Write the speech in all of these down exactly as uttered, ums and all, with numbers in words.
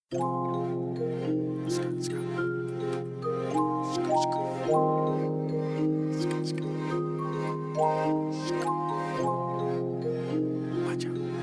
Let's go, let's go. Let's go, let's go. Let's go, let's go. Watch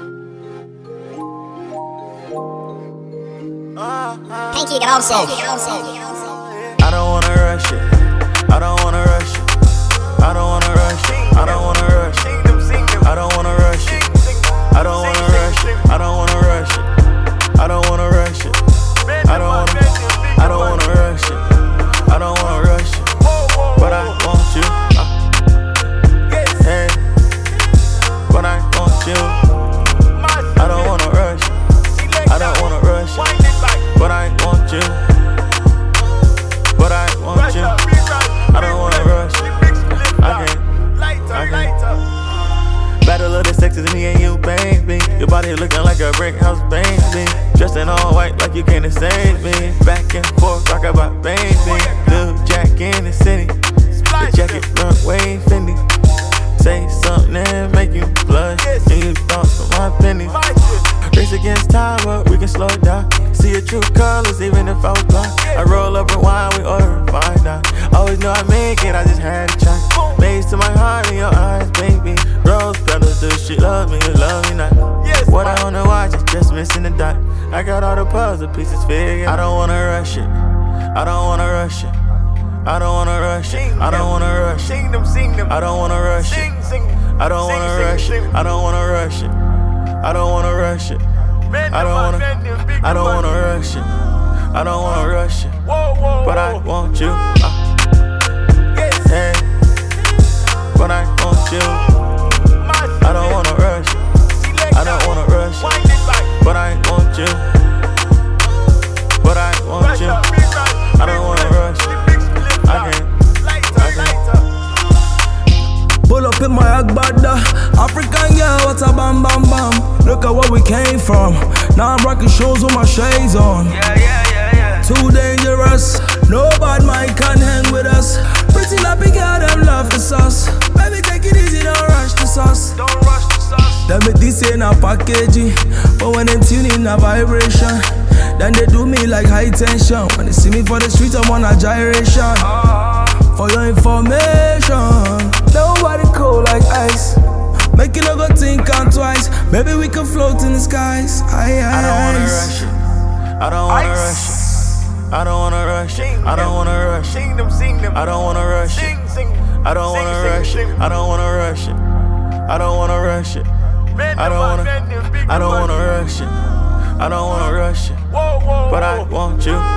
out. Thank you, get also. I don't wanna rush it. I don't wanna rush it. I don't wanna rush it. I don't wanna rush it. I don't wanna rush it. I don't wanna rush it. I don't wanna rush it. I don't wanna rush it. I don't wanna. I don't wanna rush it. I don't wanna rush it. But I want you. Uh, hey. But I want you. I don't wanna rush it. I don't wanna rush it. But I want you. But I want you. I don't wanna rush it. I can't. I can't. Battle of the sexes, me and you, baby. Your body looking like a brick house, baby. Dressed in all white like you can't save me. Back and forth, talk about baby. Lil Jack in the city. The jacket run way Fendi. Say something and make you blush. And you thought for my pennies. Race against time, but we can slow it down. See your true colors, even if I was blind. I roll up and wine, we order and find out. Always knew I'd make it, I just had to try. Maze to my heart in your eyes, baby. Rose petals, do she love me, you love me not? What I wanna watch is just missing the dot. I got all the puzzle pieces figured. I don't wanna rush it. I don't wanna rush it. I don't wanna rush it. I don't wanna rush it. I don't wanna rush it. I don't wanna rush it. I don't wanna rush it. I don't wanna rush it. I don't wanna. I don't wanna rush it. I don't wanna rush it. But I want you. Uh, hey. But I want you. I don't wanna rush it. I don't wanna rush it. But I want you. But I want you. I don't wanna rush it. I can't. I can't. Pull up in my Agbada, African girl, what a bam bam bam. Look at where we came from. Now I'm rocking shoes with my shades on. Yeah, yeah, yeah, yeah. Too dangerous, no bad mind can hang with us. Pretty lappy girl, them love the sauce. Baby, take it easy, don't rush the sauce. Don't rush the sauce. Them it this ain't a packaging, but when they tune in a vibration, then they do me like high tension. When they see me for the street, I'm on a gyration. For your information, nobody cold like ice. Make you no go think on twice. Maybe we can float in the skies. Aye, aye, I don't wanna rush it. I don't wanna rush it. I don't wanna rush it. I don't wanna rush it. I don't wanna rush it. I don't wanna rush it. I don't wanna rush it. I don't wanna rush it. I don't wanna. I don't wanna rush it. I don't wanna rush it. But I want you.